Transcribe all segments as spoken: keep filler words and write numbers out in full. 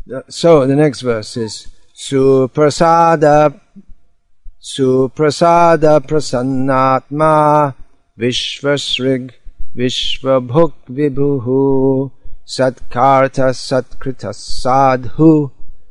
So the next verse is Suprasada Suprasada Prasannatma Vishvasrig Vishvabhuk Vibhuhu Satkarta Satkrita Sadhu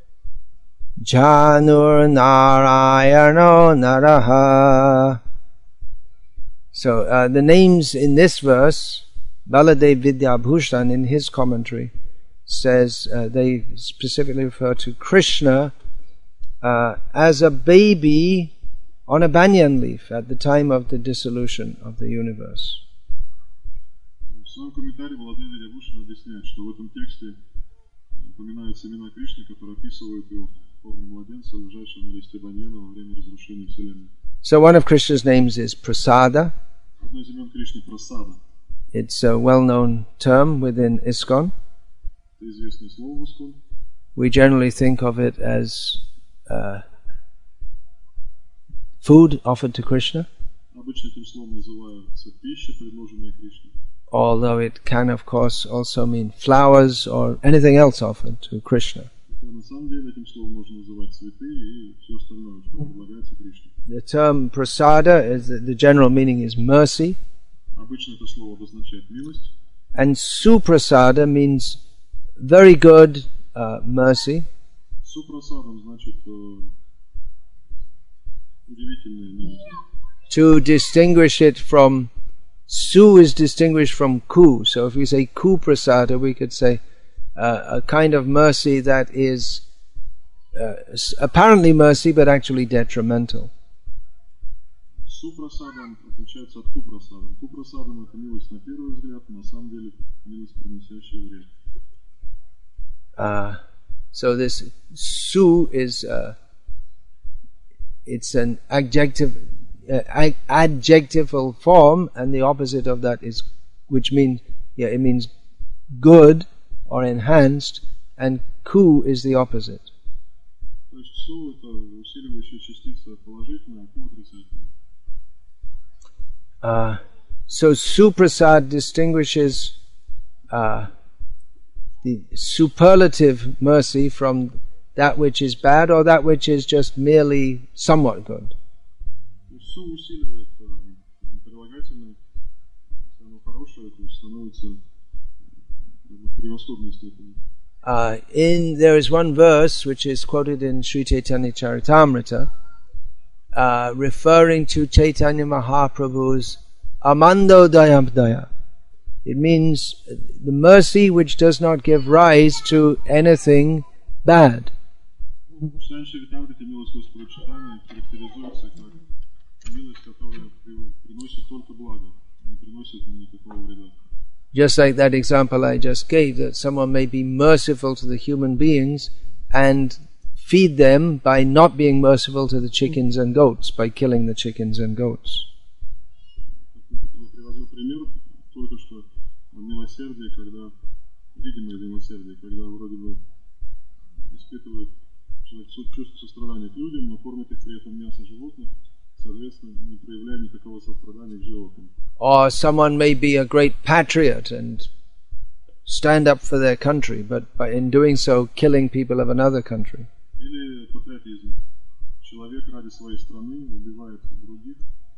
Janur Narayano Naraha. So uh, the names in this verse, Baladev Vidyabhushan in his commentary says uh, they specifically refer to Krishna uh, as a baby on a banyan leaf at the time of the dissolution of the universe. В своем комментарии Баладев Видябушин объясняет, что в этом тексте упоминаются имена Кришны, которые описывают его в форме младенца, лежащего на листе баньяна во время разрушения Вселенной. So one of Krishna's names is Prasada. Одно из имен Кришны — Прасада. It's a well-known term within ISKCON. Это известное слово в ИСККОН. We generally think of it as uh, food offered to Krishna. Обычно этим словом называется пища, предложенная Кришне. Although it can, of course, also mean flowers or anything else offered to Krishna. На самом деле этим словом можно называть цветы и все остальное, что предлагается Кришне. The term prasada is the general meaning is mercy, Обычно это слово обозначает милость. and suprasada means very good uh, mercy. Супрасадом значит э, удивительная милость. To distinguish it from su is distinguished from ku. So if we say ku prasada, we could say uh, a kind of mercy that is uh, apparently mercy but actually detrimental. Супрасадом отличается от купрасадом. Купрасадом это милость на первый взгляд, но на самом деле милость, приносящая вред. Uh, so this su is uh, it's an adjective uh, ad- adjectival form, and the opposite of that is, which means yeah, it means good or enhanced, and ku is the opposite. То есть су это усиливающая частица положительная, а ку отрицательная. Uh, so suprasad distinguishes uh, the superlative mercy from that which is bad or that which is just merely somewhat good. Су усиливает прилагательное, самое хорошее, то есть становится в превосходной степени. Uh, in there is one verse which is quoted in Sri Chaitanya Charitamrita, uh, referring to Chaitanya Mahaprabhu's Amando Dayamdaya. It means the mercy which does not give rise to anything bad. В Чайтанья Чаритамрите милость Господа Чайтаньи характеризуется как милость, которая приносит только благо, не приносит никакого вреда. Just like that example I just gave, that someone may be merciful to the human beings and feed them by not being merciful to the chickens and goats, by killing the chickens and goats. Я приводил пример только что милосердие, когда видимое милосердие, когда вроде бы испытывает человек чувство сострадания к людям, но кормит их при этом мясо животных, соответственно, не проявляя никакого сострадания к животным. Or someone may be a great patriot and stand up for their country, but by in doing so killing people of another country. Или патриотизм. Человек ради своей страны убивает других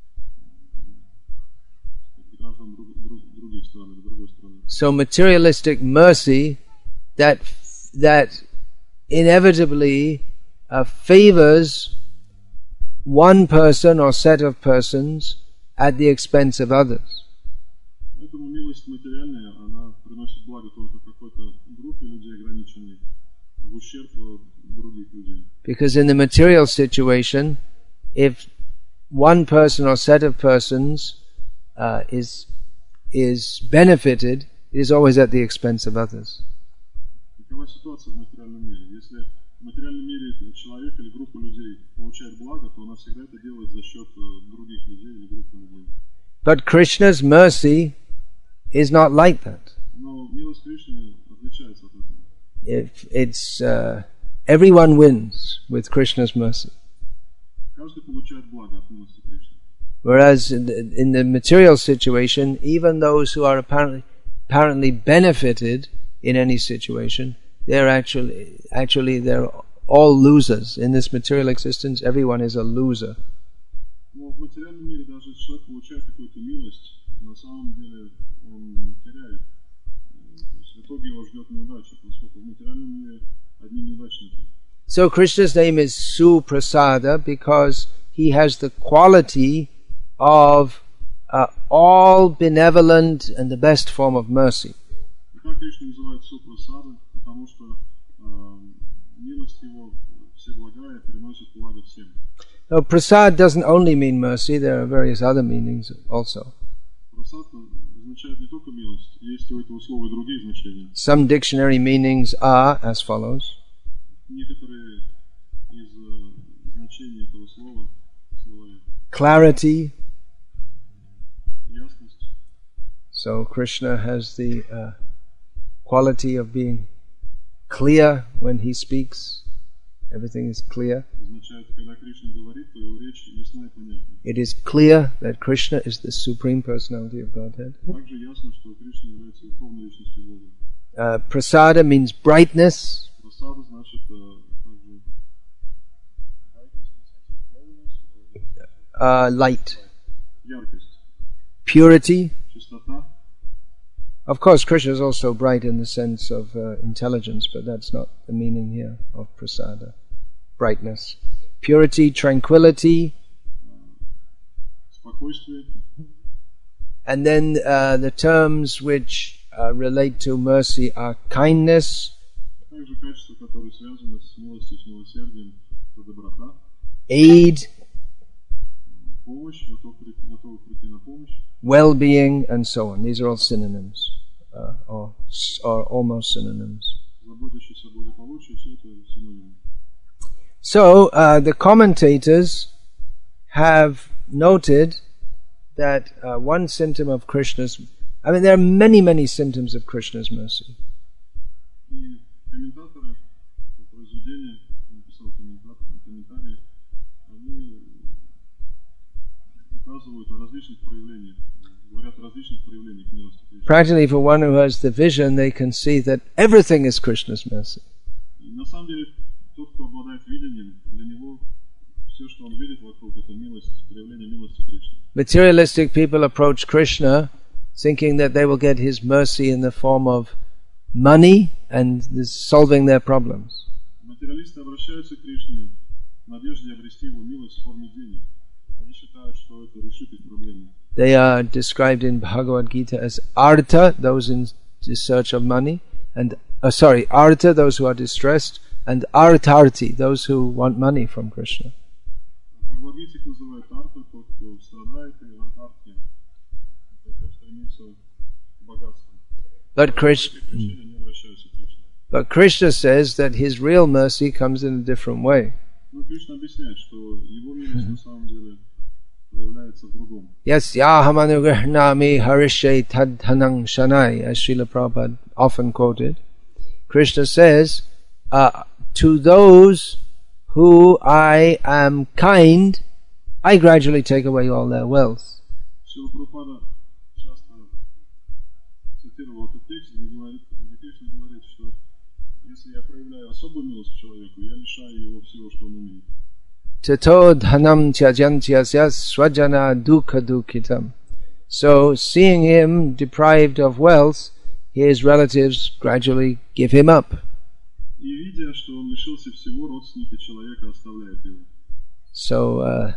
граждан других стран, другой страны. So materialistic mercy that that inevitably uh, favors one person or set of persons at the expense of others. Поэтому милость материальная, она приносит благо только какой-то группе людей ограниченной, в ущерб других людей. Because in the material situation, if one person or set of persons uh, is is benefited, it is always at the expense of others. Какова ситуация в материальном мире? Если в материальном мире человек или группа людей получает благо, то она всегда это делает за счет других людей или группы людей. But Krishna's mercy is not like that. Но милость Кришны отличается от этого. If it's uh, everyone wins with Krishna's mercy. Каждый получает благо от милости Кришны. Whereas in the, in the material situation, even those who are apparently apparently benefited in any situation, they're actually, actually they're all losers. In this material existence, everyone is a loser. Но в материальном мире даже если человек получает какую-то милость, на самом деле он теряет. То есть в итоге его ждет неудача, поскольку в материальном мире одни неудачники. So Krishna's name is Suprasada because he has the quality of uh, all benevolent and the best form of mercy. И как Кришна называет Супрасада, потому что э, милость его всеблагая приносит благо всем. Now, prasad doesn't only mean mercy, there are various other meanings also. Прасад означает не только милость, есть у этого слова и другие значения. Some dictionary meanings are as follows. Некоторые из э, значений этого слова, слова Clarity. ясность. So Krishna has the uh, quality of being clear when he speaks. Everything is clear. Означает, когда Кришна говорит, то его речь ясна и понятна. It is clear that Krishna is the Supreme Personality of Godhead. Также ясно, что Кришна является верховной личностью Бога. Uh, prasada means brightness. Прасада значит э, также Uh, light. яркость, Purity. чистота. Of course, Krishna is also bright in the sense of uh, intelligence, but that's not the meaning here of prasada. Brightness. Purity, tranquility. Спокойствие. And then uh, the terms which uh, relate to mercy are kindness, Также качества, которые связаны с милостью, с милосердием, это доброта, aid, помощь, готов прийти, готовы прийти на помощь, well-being, and so on. These are all synonyms, uh, or, or almost synonyms. заботящийся о благополучии, все это синонимы. So, uh, the commentators have noted that uh, one symptom of Krishna's, I mean, there are many, many symptoms of Krishna's mercy. И комментаторы произведения, написал комментатор, комментарии, они указывают о различных проявлениях, говорят о различных проявлениях милости Кришны. Practically, for one who has the vision, they can see that everything is Krishna's mercy. И на самом деле, тот, кто обладает видением, для него все, что он видит вокруг, это милость, проявление милости Кришны. Materialistic people approach Krishna thinking that they will get his mercy in the form of money and this solving their problems. Материалисты обращаются к Кришне в надежде обрести его милость в форме денег. Они считают, что это решит их проблемы. They are described in Bhagavad Gita as artha, those in search of money, and uh, sorry, artha, those who are distressed, and artharti, those who want money from Krishna. В Бхагавад-гите их называют арта, тот, кто страдает, и артарти, тот, кто стремится к богатству. But По Krishna, этой причине они обращаются к Кришне. but Krishna says that his real mercy comes in a different way. Но Кришна объясняет, что его милость на самом деле проявляется в другом. Yasyaham anugrahnami harishe tadhanang shanai, as Srila Prabhupada often quoted. Krishna says, uh, to those who I am kind, I gradually take away all their wealth. Шрила Прабхупада часто цитировал этот текст, где, говорит, где Кришна говорит, что если я проявляю особую милость к человеку, я лишаю его всего, что он имеет. Tato dhanam tyajantyasya swajana dukha dukhitam. So, seeing him deprived of wealth, his relatives gradually give him up. И видя, что он лишился всего, родственники человека оставляют его. So, uh,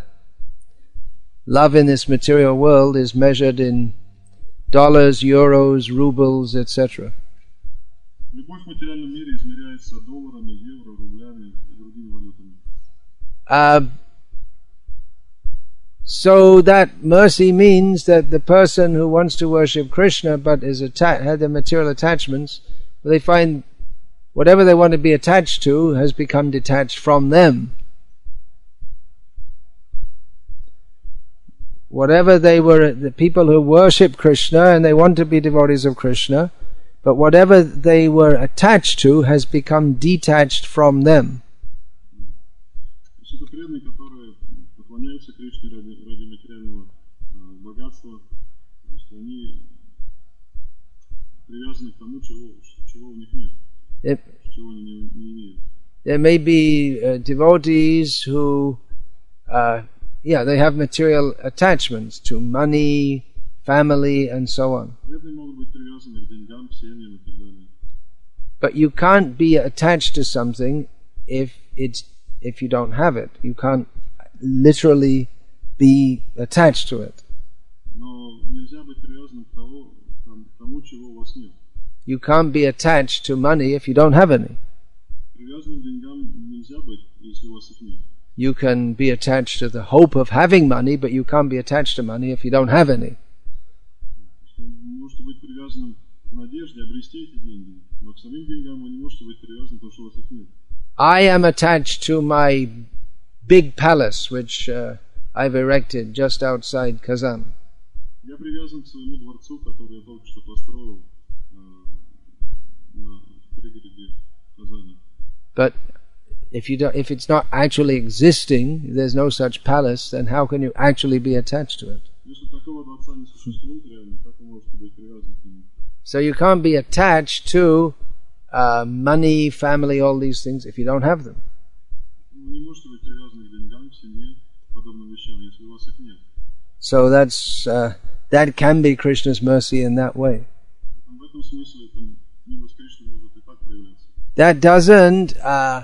love in this material world is measured in dollars, euros, rubles, et cetera. Любовь в материальном мире измеряется долларами, евро, рублями и другими валютами. Uh, so that mercy means that the person who wants to worship Krishna but is atta- had the material attachments, they find whatever they want to be attached to has become detached from them. Whatever they were, the people who worship Krishna and they want to be devotees of Krishna, but whatever they were attached to has become detached from them. То есть это преданные, которые поклоняются Кришне ради, ради материального э, богатства, то есть они привязаны к тому, чего, чего у них нет. It, чего они не, не имеют. there may be uh, devotees who, uh, yeah, they have material attachments to money, family, and so on. Преданные могут быть привязаны к деньгам, к семьям и так далее. But you can't be attached to something if it's if you don't have it. You can't literally be attached to it. Но нельзя быть привязанным к тому, к тому, чего у вас нет. You can't be attached to money if you don't have any. Привязанным к деньгам нельзя быть, если у вас их нет. You can be attached to the hope of having money, but you can't be attached to money if you don't have any. Вы можете быть привязанным к надежде обрести эти деньги, но к самим деньгам вы не можете быть привязаны, потому что у вас их нет. I am attached to my big palace, which uh, I've erected just outside Kazan. Я привязан к своему дворцу, который я только что построил э, на пригороде Казани. But if you don't, if it's not actually existing, there's no such palace, then how can you actually be attached to it? Если такого дворца не существует реально, как вы можете быть привязаны к нему? So you can't be attached to uh, money, family, all these things if you don't have them. Вы не можете быть привязаны к деньгам, к семье, подобным вещам, если у вас их нет. So that's uh, that can be Krishna's mercy in that way. В этом смысле эта милость Кришны может и так проявляться. That doesn't uh,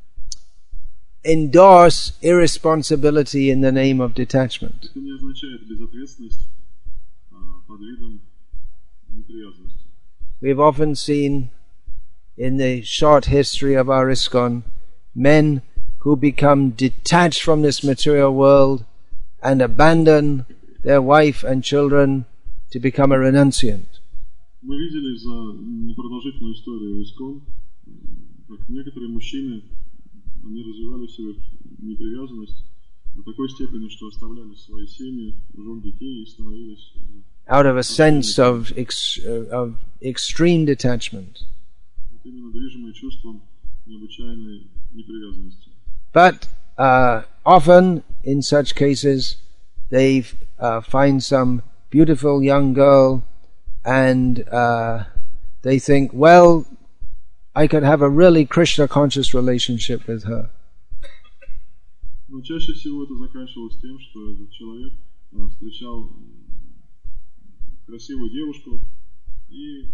endorse irresponsibility in the name of detachment. Это не означает безответственность а, под видом непривязанности. We've often seen in the short history of our ISKCON men who become detached from this material world and abandon their wife and children to become a renunciant. Мы видели за непродолжительную историю ИСККОН, как некоторые мужчины, они развивали в себе непривязанность до такой степени, что оставляли свои семьи, жен, детей и становились out of a sense of ex, uh, of extreme detachment. вот именно движимые чувством необычайной непривязанности. But uh, often in such cases they uh, find some beautiful young girl and uh, they think, well, I could have a really Krishna conscious relationship with her. Но чаще всего это заканчивалось тем, что этот человек а, встречал красивую девушку и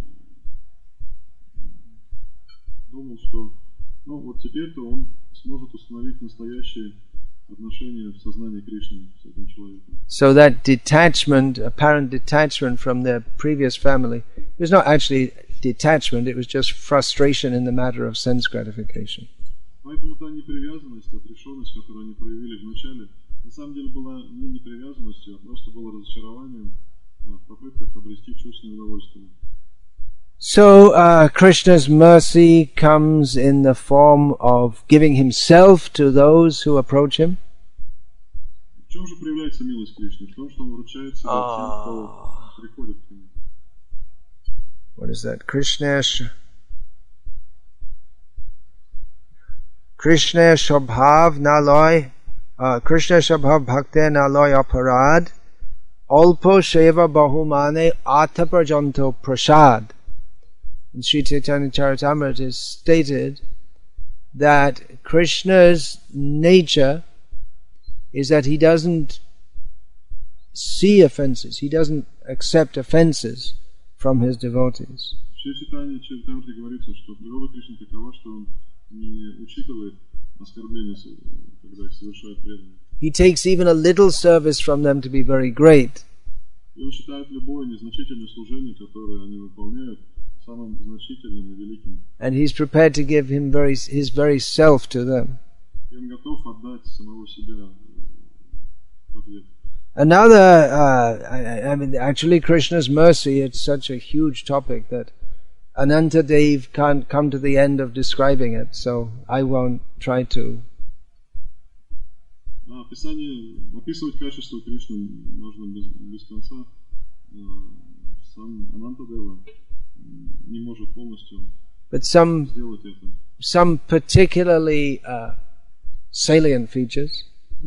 думал, что ну вот теперь-то он сможет установить настоящие отношения в сознании Кришны с этим человеком. So that detachment, apparent detachment from their previous family, it was not actually detachment, it was just frustration in the matter of sense gratification. Поэтому та непривязанность, отрешенность, которую они проявили вначале, на самом деле была не непривязанностью, а просто была разочарованием в попытках обрести чувственное удовольствие. So uh, Krishna's mercy comes in the form of giving himself to those who approach him. В чем же проявляется милость Кришны? В том, что он вручает себя тем, кто приходит к нему. What is that? Krishna Krishna Shabhav Naloy uh, Krishna Shabhav Bhakte Naloy Aparad Alpo Sheva Bahumane Ataprajanto Prasad. In Sri Chaitanya Charitamrita it is stated that Krishna's nature is that he doesn't see offenses, he doesn't accept offenses from his devotees. В Шри Чайтанья Чаритамрите говорится, что природа Кришны такова, что он не учитывает оскорбления, когда их совершают преданные. He takes even a little service from them to be very great. И он считает любое незначительное служение, которое они выполняют, самым значительным и великим. And he's prepared to give him very, his very self to them. И он готов отдать самого себя в ответ. Another, uh, I, I mean, actually Krishna's mercy, it's such a huge topic that Ananta Dev can't come to the end of describing it, so I won't try to. А описание, описывать качество Кришны можно без, без конца. Сам Анантадева не может полностью But some, сделать это. some particularly uh, salient features,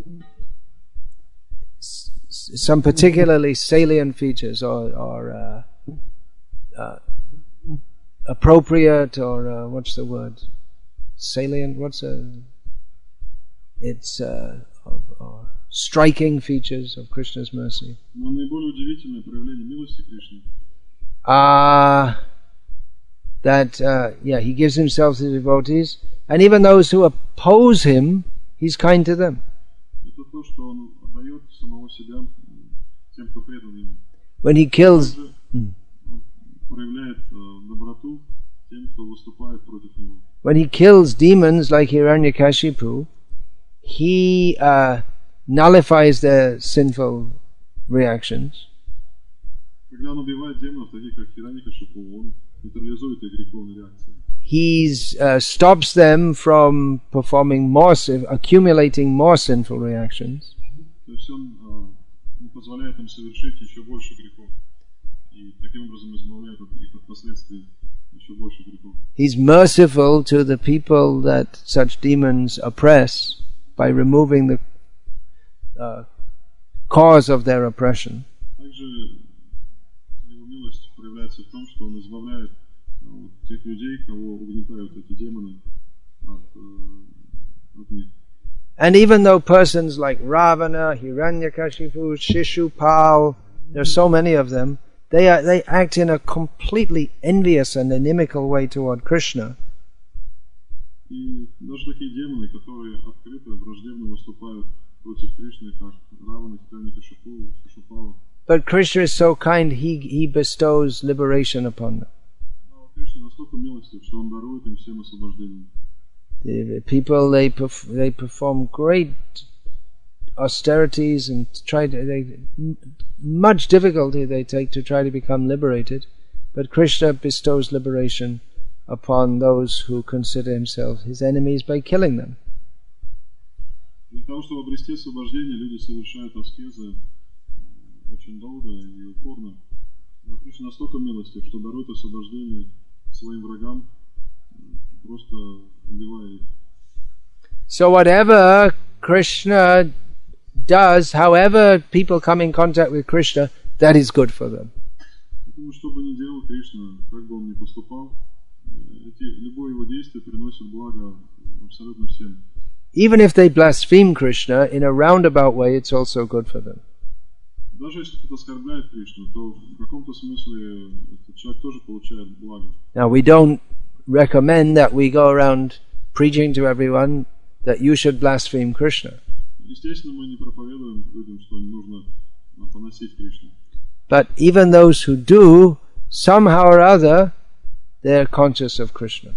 s- some particularly salient features or, or uh, uh, appropriate or uh, what's the word? Salient. What's a? It's uh, of, uh, striking features of Krishna's mercy. Но наиболее удивительное проявление милости Кришны. Ah, uh, that uh, yeah, he gives himself to the devotees, and even those who oppose him, he's kind to them. Это то, что он отдает самого себя тем, кто предан ему. When he kills, он проявляет доброту тем, кто выступает против него. When he kills demons like Hiranyakashipu, he uh, nullifies their sinful reactions. Когда он убивает демонов, таких как Хираньякашипу, он нейтрализует их греховные реакции. He uh, stops them from performing more, accumulating more sinful reactions. То есть он uh, не позволяет им совершить еще больше грехов, и таким образом избавляет их от последствий еще больше грехов. He's merciful to the people that such demons oppress by removing the uh, cause of their oppression. Также его милость проявляется в том, что он избавляет uh, тех людей, кого угнетают эти демоны, от, uh, от них. And even though persons like Ravana, Hiranyakashipu, Shishupal, there are so many of them, they are, they act in a completely envious and inimical way toward Krishna. И даже такие демоны, которые открыто враждебно выступают против Кришны, как Равана, Хираньякашипу, Шишупала. But Krishna is so kind, he he bestows liberation upon them. Но Кришна настолько милостив, что он дарует им всем освобождение. The people, they perf- they perform great austerities and try to, they, much difficulty they take to try to become liberated, but Krishna bestows liberation upon those who consider himself his enemies by killing them. Для того, чтобы обрести освобождение, люди совершают аскезы очень долго и упорно. Но Кришна настолько милостив, что дарует освобождение своим врагам, просто убивая их. So whatever Krishna does, however people come in contact with Krishna, that is good for them. Потому что бы ни делал Кришна, как бы он ни поступал, эти, любое его действие приносит благо абсолютно всем. Even if they blaspheme Krishna in a roundabout way, it's also good for them. Даже если кто-то оскорбляет Кришну, то в каком-то смысле этот человек тоже получает благо. Now we don't recommend that we go around preaching to everyone that you should blaspheme Krishna. Естественно, мы не проповедуем людям, что не нужно поносить Кришну. But even those who do, somehow or other, they're conscious of Krishna.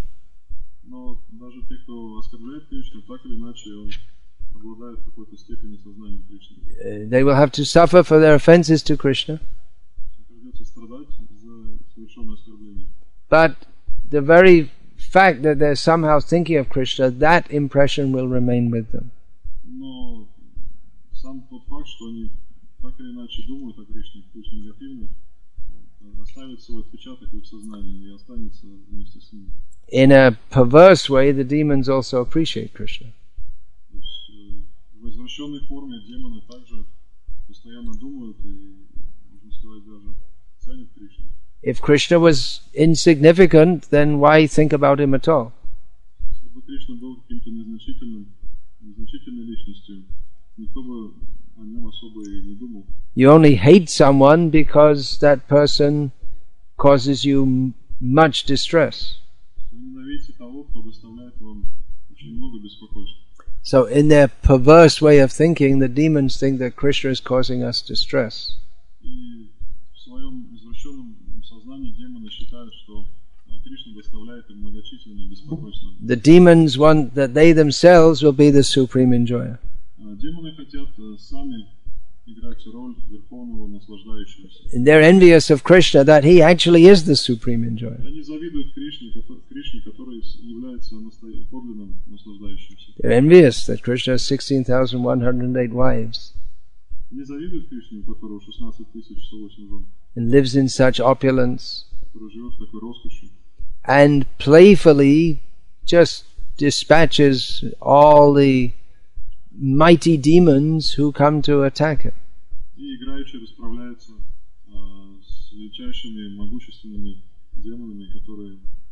Но даже те, кто оскорбляет Кришну, так или иначе он обладает какой-то степенью сознания Кришны. Uh, they will have to suffer for their offenses to Krishna. Придется страдать за совершенное оскорбление. But the very fact that they're somehow thinking of Krishna, that impression will remain with them. Но сам тот факт, что они так или иначе думают о Кришне, пусть негативно, оставит свой отпечаток в их сознании и останется вместе с ними. In a perverse way, the demons also appreciate Krishna. То есть в извращенной форме демоны также постоянно думают и, можно сказать, даже ценят Кришну. If Krishna was insignificant, then why think about him at all? Если бы Кришна был каким-то незначительным, незначительной личностью, никто бы о нем особо и не думал. You only hate someone because that person causes you much distress. Вы ненавидите того, кто доставляет вам очень много беспокойства. So in their perverse way of thinking, the demons think that Krishna is causing us distress. И в своем извращенном сознании демоны считают, что Кришна доставляет им многочисленные беспокойства. The demons want that they themselves will be the supreme enjoyer. Демоны хотят сами играть роль верховного наслаждающегося. And they're envious of Krishna that he actually is the supreme enjoyer. Они завидуют Кришне, Кришне, который является подлинным наслаждающимся. They're envious that Krishna has sixteen thousand one hundred eight wives. Они завидуют Кришне, у которого шестнадцать тысяч сто восемь жен. And lives in such opulence. Который живет в такой роскоши. And playfully just dispatches all the mighty demons who come to attack him. И играючи расправляется с величайшими могущественными демонами, которые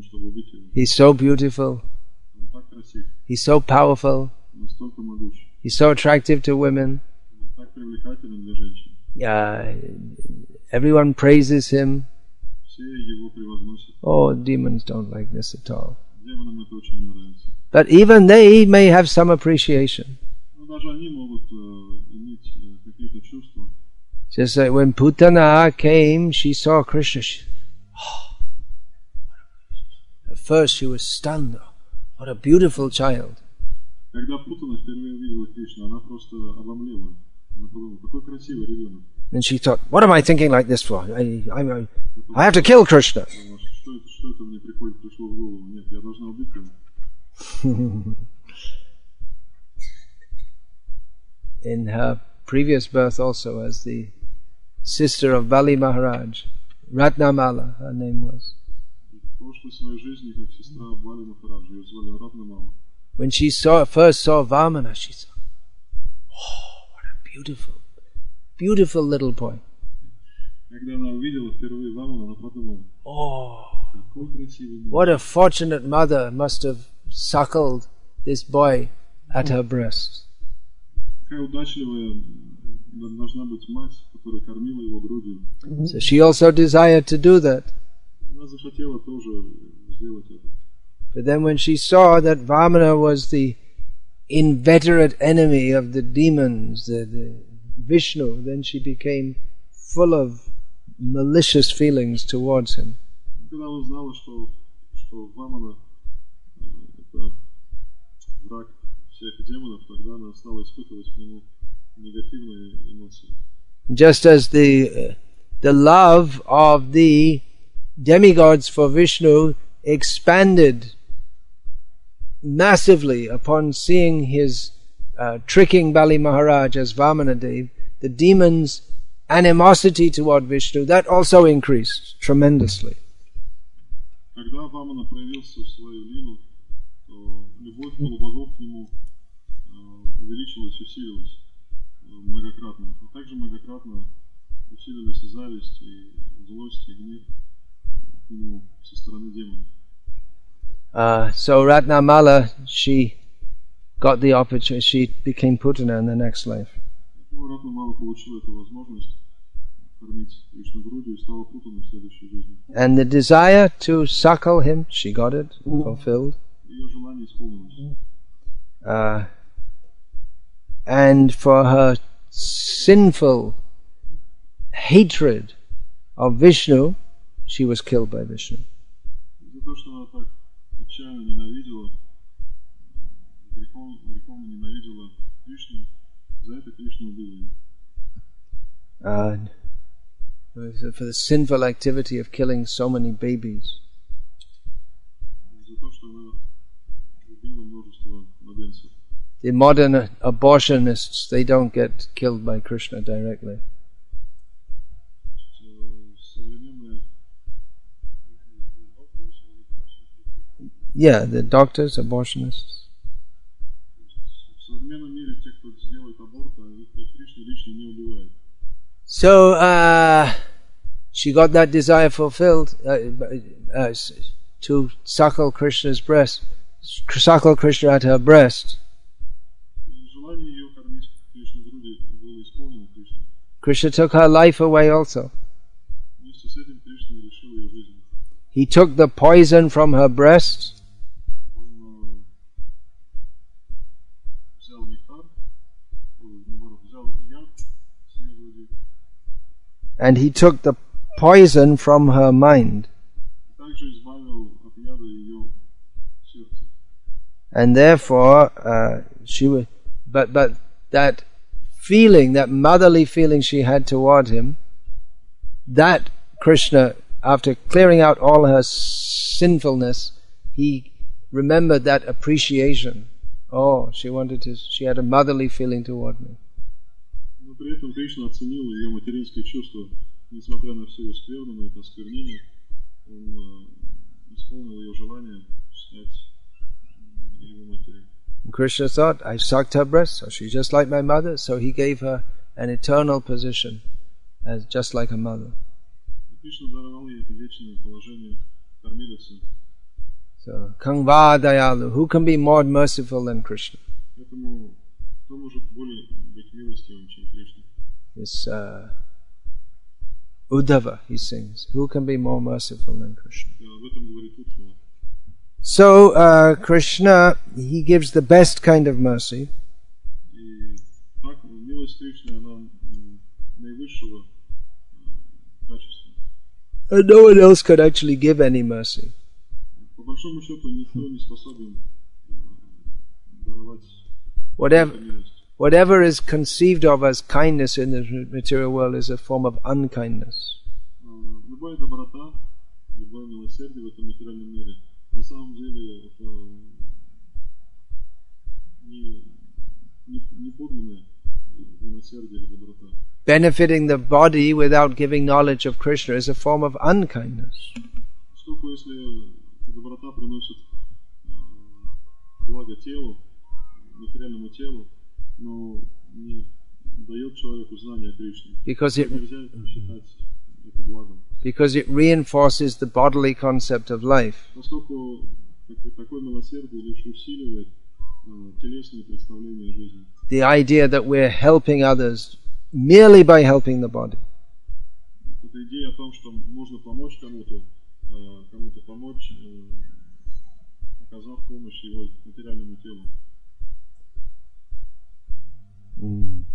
чтобы убить его. He's so beautiful. Он так красив, He's so powerful. настолько могуч, He's so attractive to women. он так привлекателен для женщин. Yeah, everyone praises him. Все его превозносят. Oh, demons don't like this at all. Демонам это очень не нравится. But even they may have some appreciation. Но даже они могут э, иметь э, какие-то чувства. Just like when Putana came, she saw Krishna. She, oh, at first she was stunned. What a beautiful child. Когда Путана впервые увидела Кришну, она просто обомлела. Она подумала, какой красивый ребенок. And she thought, what am I thinking like this for? I, I, I have to kill Krishna. Она, что это, что это мне приходит, пришло в голову? Нет, я должна убить его. In her previous birth also as the sister of Bali Maharaj, Ratnamala, her name was. В прошлой своей жизни, как сестра Бали Махараджа, ее звали Ратнамала. When she saw first saw Vamana, she said, oh, what a beautiful, beautiful little boy. Когда она увидела впервые Вамана, она подумала, Oh, какой красивый мальчик. what a fortunate mother must have suckled this boy at her breast. Какая удачливая должна быть мать, которая кормила его грудью. So she also desired to do that. Она захотела тоже сделать это. But then when she saw that Vamana was the inveterate enemy of the demons, the, the Vishnu, then she became full of malicious feelings towards him. Когда она узнала, что, что Вамана э, это враг всех демонов, тогда она стала испытывать к нему негативные эмоции. Just as the uh, the love of the demigods for Vishnu expanded massively upon seeing his uh, tricking Bali Maharaj as Vamanadev, the demons' animosity toward Vishnu, that also increased tremendously. Когда Вамана проявился в свою лину, то любовь полубогов к нему э, увеличилась, усилилась э, многократно. И также многократно усилилась и зависть, и злость, и гнев к нему со стороны демонов. Uh, so Ratnamala, she got the opportunity, she became Putana in the next life. Поэтому Ратнамала получила эту возможность кормить Кришну грудью и стала Путаной в следующей жизни. And the desire to suckle him, she got it fulfilled. Ее желание исполнилось. Uh, and for her sinful hatred of Vishnu, she was killed by Vishnu. За то, что она так отчаянно ненавидела, греховно, греховно ненавидела Кришну, за это Кришну убил ее. Uh, for the sinful activity of killing so many babies. За то, что она убила множество младенцев. The modern abortionists, they don't get killed by Krishna directly. Современные Yeah, the doctors, abortionists. В современном мире те, кто делает аборт, их Кришна лично не убивает. So uh, she got that desire fulfilled uh, uh, to suckle Krishna's breast, suckle Krishna at her breast. Желание ее кормить Кришну груди было исполнено Кришной. Krishna took her life away also. Вместе с этим Кришна лишил ее жизни. He took the poison from her breast Он взял нектар, наоборот, взял яд с ее груди. and he took the poison from her mind. Также избавил от яда ее сердце. And therefore, uh, she was, but, but that feeling, that motherly feeling she had toward him, that Krishna, after clearing out all her sinfulness, he remembered that appreciation. Oh, she wanted to, she had a motherly feeling toward me. Но при этом Кришна оценил ее материнские чувства, несмотря на всю ее скверну, на это осквернение, он э, исполнил ее желание стать его матерью. And Krishna thought, I sucked her breast, so she's just like my mother, so he gave her an eternal position as just like a mother. И Кришна даровал ей это вечное положение кормилицы, So, Kangva Dayalu, who can be more merciful than Krishna? Поэтому кто может более быть милостивым, чем Кришна? This uh, Uddhava, he sings, who can be more merciful than Krishna? Да, об этом говорит Удхава. So, uh, Krishna, he gives the best kind of mercy. И так милость Кришны, она м, наивысшего э, качества. And no one else could actually give any mercy. По большому счету никто не способен э, даровать Whatever, милость. whatever is conceived of as kindness in the material world is a form of unkindness. Э, Любая доброта, любое милосердие в этом материальном мире, на самом деле это не, не, не подлинное милосердие или доброта. Benefiting the body without giving knowledge of Krishna is a form of unkindness. Поскольку если эта доброта приносит э, благо телу, материальному телу, но не дает человеку знания о Кришне, Because it, нельзя считать это благом. because it reinforces the bodily concept of life. Поскольку так- такое милосердие лишь усиливает э, телесные представления о жизни. The idea that we're helping others merely by helping the body. Эта идея о том, что можно помочь кому-то, э, кому-то помочь, э, оказав помощь его материальному телу. Mm.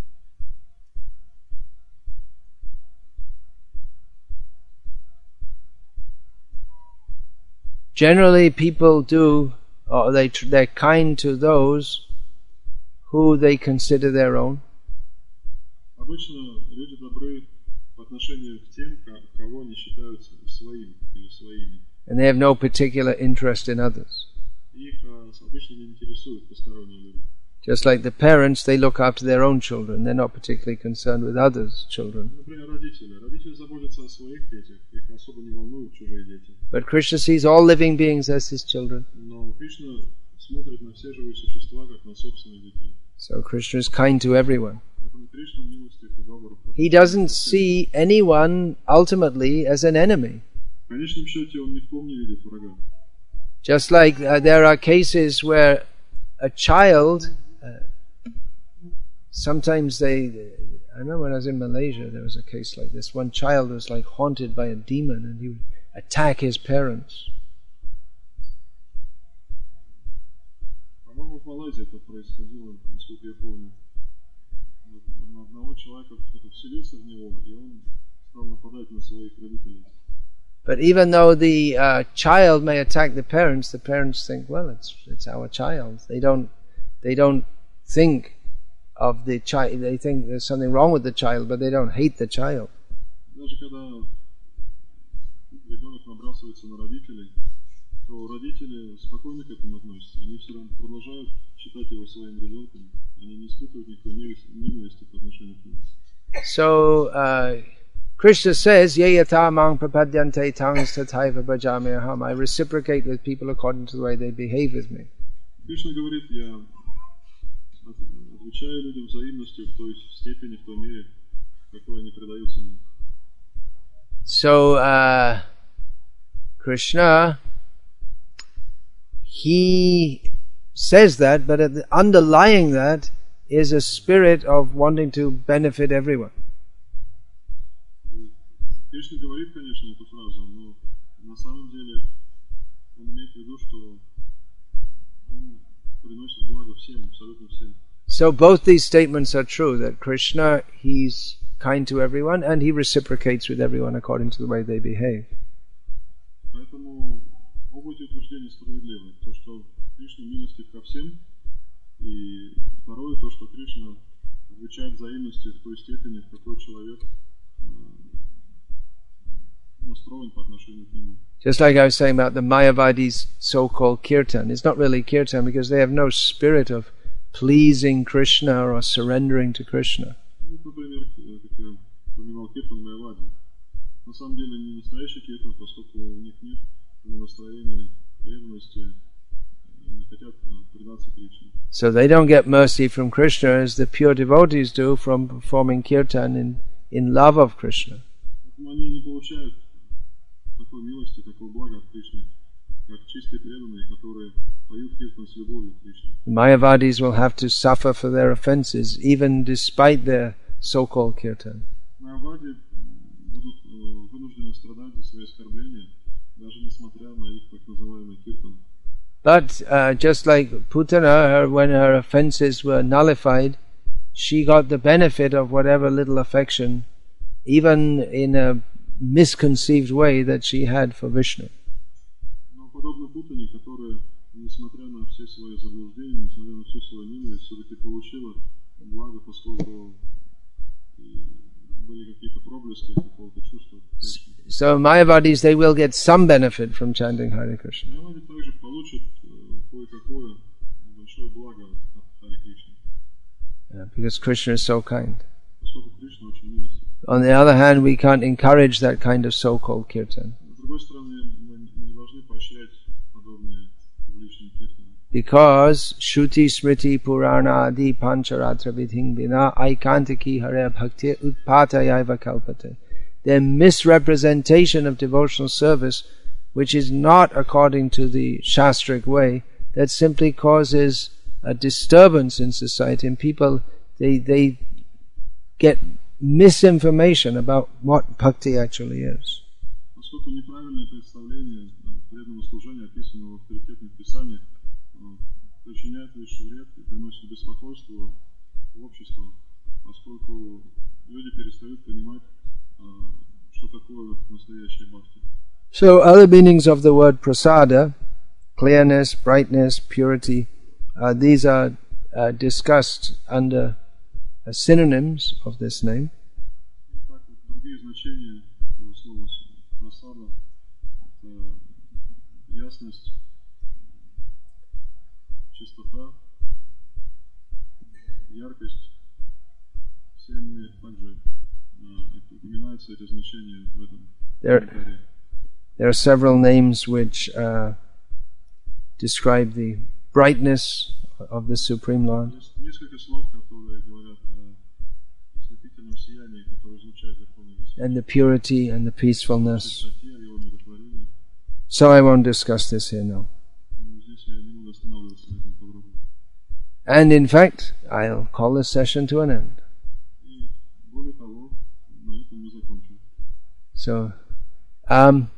Generally, people do, or they tr- they're kind to those who they consider their own. Обычно люди добры по отношению к тем, ко- кого они считают своим или своими. And they have no particular interest in others. Их э, обычно не интересуют посторонние люди. Just like the parents, they look after their own children. They're not particularly concerned with others' children. Например, родители. Родители заботятся о своих детях, их особо не волнуют чужие дети. But Krishna sees all living beings as his children. Но Кришна смотрит на все живые существа, как на собственных детей. So Krishna is kind to everyone. Поэтому Кришна милостив и добр. He doesn't see anyone ultimately as an enemy. В конечном счете он ни в ком не видит врага. Just like uh, there are cases where a child, uh, sometimes they, I remember when I was in Malaysia, there was a case like this. One child was like haunted by a demon and he would attack his parents. По-моему, в Малайзии это происходило, насколько я помню. Вот на одного человека кто-то вселился в него, и он стал нападать на своих родителей. But even though the uh, child may attack the parents, the parents think, well, it's it's our child. They don't they don't think of the child. They think there's something wrong with the child, but they don't hate the child. Даже когда ребенок набрасывается на родителей, то родители спокойно к этому относятся. Они все равно продолжают считать его своим ребенком. Они не испытывают никакой ненависти по отношению к нему. So uh, Krishna says, "Ye yata mang prapadyante tang tathaiva bhajami aham." I reciprocate with people according to the way they behave with me. Кришна говорит, я отвечаю людям взаимностью в той степени, в той мере, какой они предаются мне. So uh, Krishna, he says that, but at the, underlying that is a spirit of wanting to benefit everyone. Кришна говорит, конечно, эту фразу, но на самом деле он имеет в виду, что он приносит благо всем, абсолютно всем. So both these statements are true, that Krishna, he's kind to everyone and he reciprocates with everyone according to the way they behave. Поэтому оба эти утверждения справедливы. То, что Кришна милостив ко всем, и второе, то, что Кришна отвечает взаимностью в той степени, в какой человек настроен по отношению к нему. Just like I was saying about the Mayavadi's so-called kirtan. It's not really kirtan because they have no spirit of pleasing Krishna or surrendering to Krishna. Вот, например, как я упоминал киртан Майявади. На самом деле не настоящий киртан, поскольку у них нет настроения преданности, не хотят предаться Кришне. So they don't get mercy from Krishna as the pure devotees do from performing kirtan in, in love of Krishna. Поэтому они не получают такой милости, такого блага от Кришны, как чистые преданные, которые поют киртан с любовью к Кришне. The Mayavadis will have to suffer for their offenses, even despite their so-called kirtan. Майявади будут э, вынуждены страдать за свои оскорбления, даже несмотря на их так называемый киртан. But uh, just like Putana, her, when her offenses were nullified, she got the benefit of whatever little affection, even in a misconceived way, that she had for Vishnu. Но подобно Путане, которая, несмотря на все свои заблуждения, несмотря на всю свою ненависть, все-таки получила благо, поскольку были какие-то проблески какого-то чувства. So Mayavadis, they will get some benefit from chanting Hare Krishna. Майявади также получат кое-какое большое благо от Харе Кришны. Yeah, because Krishna is so kind. Поскольку Кришна очень милостив. On the other hand, we can't encourage that kind of so-called kirtan. С другой стороны, мы не должны поощрять подобные публичные киртаны. Because Shruti Smriti Purana Adi Pancharatra Vidhing Vina Aikantiki Hare Bhakti Utpatayaiva Kalpate. Their misrepresentation of devotional service, which is not according to the Shastric way, that simply causes a disturbance in society, and people, they, they get misinformation about what bhakti actually is. Поскольку неправильное представление преданного служения, описанного в авторитетных писаниях, причиняет лишь вред и приносит беспокойство в общество, поскольку люди перестают понимать, что такое настоящее бхакти. So other meanings of the word prasada, clearness, brightness, purity, uh, these are uh, discussed under uh, synonyms of this name. Так, другие значения слова прасада — это ясность, чистота, яркость. Все они также упоминаются, эти значения в этом комментарии. There are several names which uh, describe the brightness of the Supreme Lord. Есть несколько слов, которые говорят о ослепительном сиянии, которое излучает Верховный Господь. And the purity and the peacefulness. Чистоте, о его умиротворении. So I won't discuss this here now. Здесь я не буду останавливаться на этом подробно. And in fact, I'll call this session to an end. И более того, на этом мы закончим. So, um,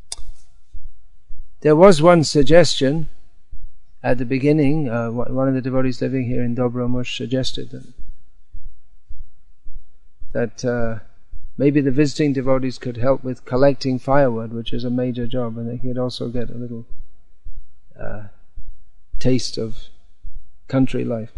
there was one suggestion at the beginning. Uh, one of the devotees living here in Dobromush suggested that, that uh, maybe the visiting devotees could help with collecting firewood, which is a major job, and they could also get a little uh, taste of country life.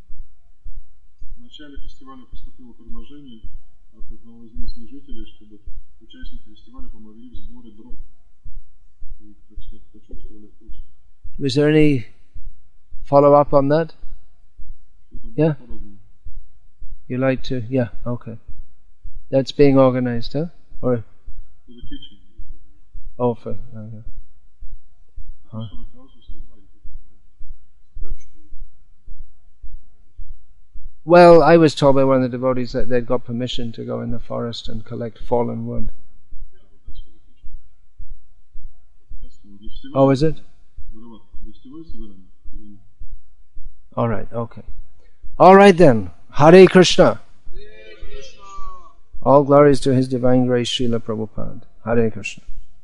В начале фестиваля поступило предложение от одного из местных жителей, чтобы участники фестиваля помогли в сборе дров. И, так сказать, почувствовали вкус. Was there any follow-up on that? Yeah? You like to? Yeah, okay. That's being organized, huh? Or? For the kitchen. Oh, for, okay. Huh. Well, I was told by one of the devotees that they'd got permission to go in the forest and collect fallen wood. Oh, is it? All right, okay. All right then. Hare Krishna. All glories to His Divine Grace, Srila Prabhupada. Hare Krishna.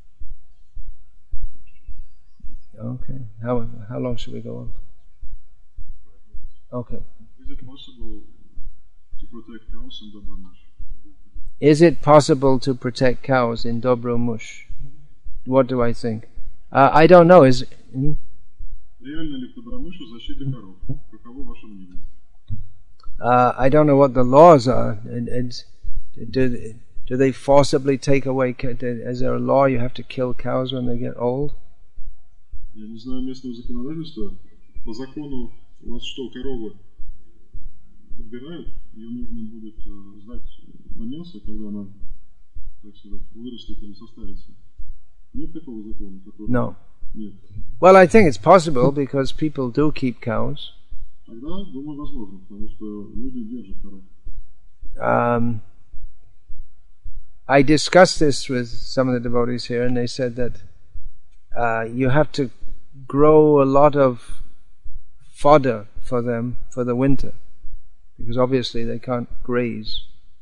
Okay. How how long should we go on? Okay. Is it possible to protect cows in Dobromush? Is it possible to protect cows in Dobromush? What do I think? Uh, I don't know. Is hmm? Реально ли в Добромыше защита коров? Каково ваше мнение? Uh, I don't know what the laws are. And, and do do they forcibly take away? Is there a law you have to kill cows when they get old? Я не знаю местного законодательства. По закону у вас что, коровы подбирают? Ее нужно будет сдать на мясо, когда она, так сказать, вырастет или состарится. Нет такого закона, который... No. Нет. Well, I think it's possible because people do keep cows. Тогда, думаю, возможно, потому что люди держат коров. Um, I discussed this with some of the devotees here, and they said that uh, you have to grow a lot of fodder for them for the winter, because obviously they can't graze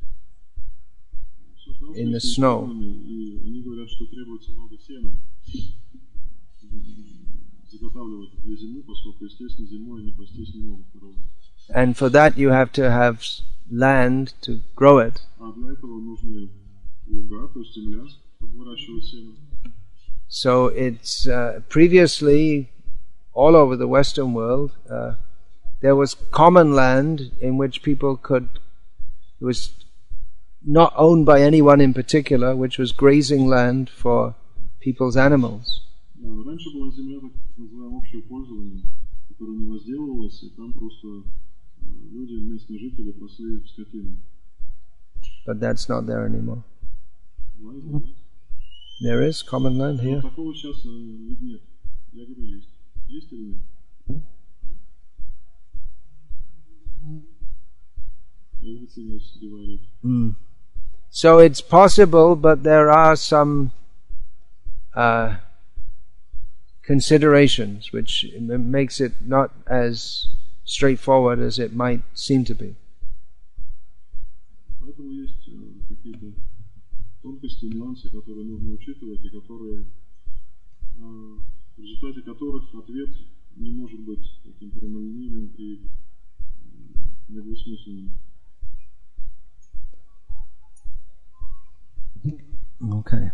in the snow. И они говорят, что требуется много сена заготавливать для зимы, поскольку, естественно, зимой они пастись не могут коровы. And for that you have to have land to grow it. А для этого нужны луга, то есть земля, чтобы выращивать сено. So it's uh, previously all over the Western world uh, there was common land in which people could, it was not owned by anyone in particular, which was grazing land for people's animals. Раньше была земля, так называемое общее пользование, которая не возделывалась, и там просто люди, местные жители, пасли скотину. But that's not there anymore. There is common land here. Такого сейчас нет. Я говорю, есть. Есть или нет? Everything is divided. Mm. So it's possible, but there are some uh, considerations which m- makes it not as straightforward as it might seem to be. Поэтому есть какие-то тонкости, нюансы, которые нужно учитывать, и которые, в результате которых ответ не может быть таким прямолинейным и недвусмысленным. Okay.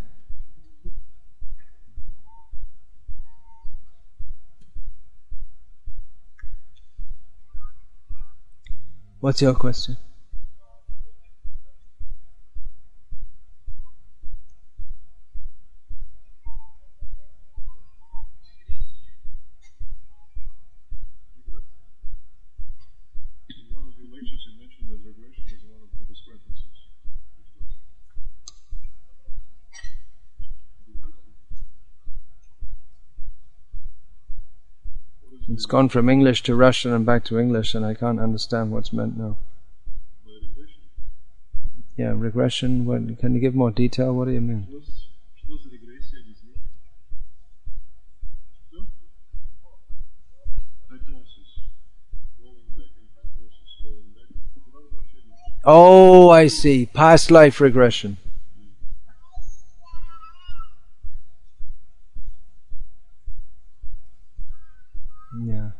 What's your question? In one of your lectures you mentioned that regression is one of the discrepancies. It's gone from English to Russian and back to English, and I can't understand what's meant now. By regression? Yeah, regression. What, can you give more detail? What do you mean? Что за регрессия, объясните? Что? Hypnosis. Rolling back and hypnosis. Rolling back. Куда возвращение? Oh, I see. Past life regression. Yeah.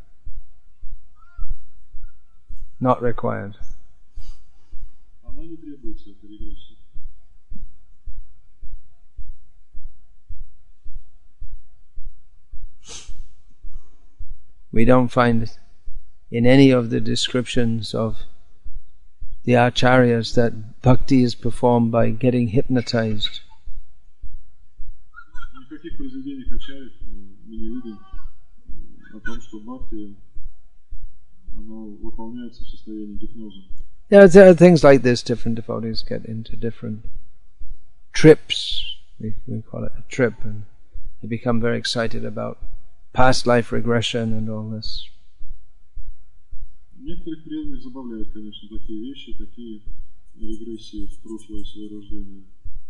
Not required. Она не требуется, эта регрессия. We don't find in any of the descriptions of the acharyas that bhakti is performed by getting hypnotized. Никаких произведений ачарьев мы не видим о том, что бхакти оно выполняется в состоянии гипноза. Yeah, there are things like this. Different devotees get into different trips. We, we call it a trip, and they become very excited about past life regression and all this. Некоторых преданных забавляют, конечно, такие вещи, такие регрессии в прошлое свое рождение.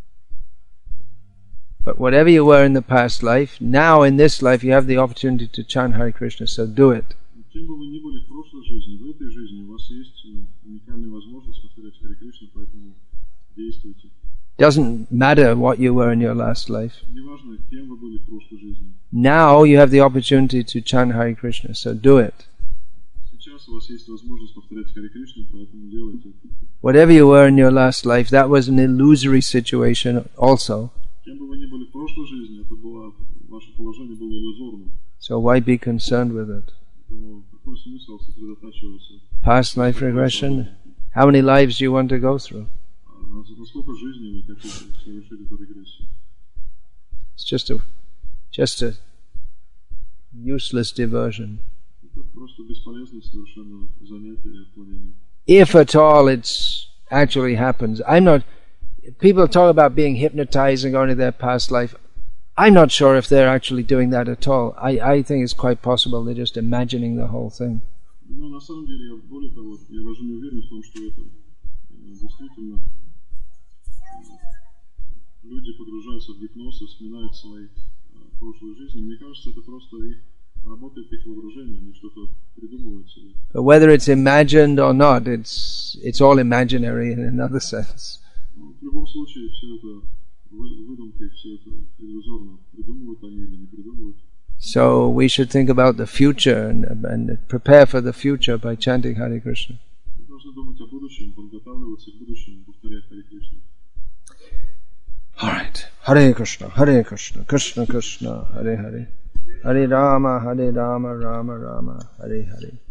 But whatever you were in the past life, now in this life you have the opportunity to chant Hare Krishna, so do it. Кем бы вы ни были в прошлой жизни, в этой жизни у вас есть уникальная возможность повторять Харе Кришну, поэтому действуйте. Doesn't matter what you were in your last life. Неважно, кем вы были в прошлой жизни. Now you have the opportunity to chant Hare Krishna, so do it. Сейчас у вас есть возможность повторять Харе Кришну, поэтому делайте это. Whatever you were in your last life, that was an illusory situation also. Кем бы вы ни были в прошлой жизни, это было, ваше положение было иллюзорным. So why be concerned with it? Поэтому какой смысл сосредотачиваться? Past life regression, how many lives do you want to go through? Насколько жизни вы хотите совершить эту регрессию? It's just a, just a useless diversion. Это просто бесполезное совершенно занятие и отклонение. If at all it's actually happens. I'm not, people talk about being hypnotized and going to their past life. I'm not sure if they're actually doing that at all. I, I think it's quite possible they're just imagining the whole thing. Ну, на самом деле, я более того, я даже не уверен в том, что это действительно люди погружаются в гипноз и вспоминают свои прошлой жизни. Мне кажется, это просто их работает их воображение, они что-то придумывают себе. But whether it's imagined or not, it's it's all imaginary in another sense. Но в любом случае, все это вы- выдумки, все это иллюзорно. Придумывают они или не придумывают. So we should think about the future and, and prepare for the future by chanting Hare Krishna. Мы должны думать о будущем, подготавливаться к будущему, повторять Харе Кришна. All right. Hare Krishna, Hare Krishna, Krishna Krishna, Hare Hare. Hare Rama, Hare Rama, Rama Rama, Hare Hare.